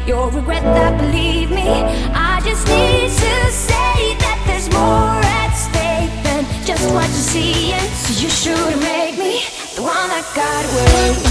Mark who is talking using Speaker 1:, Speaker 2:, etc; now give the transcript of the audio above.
Speaker 1: You'll regret that, believe me. I just need to say that there's more at stake than just what you're seeing. So you shouldn't make me the one that got away.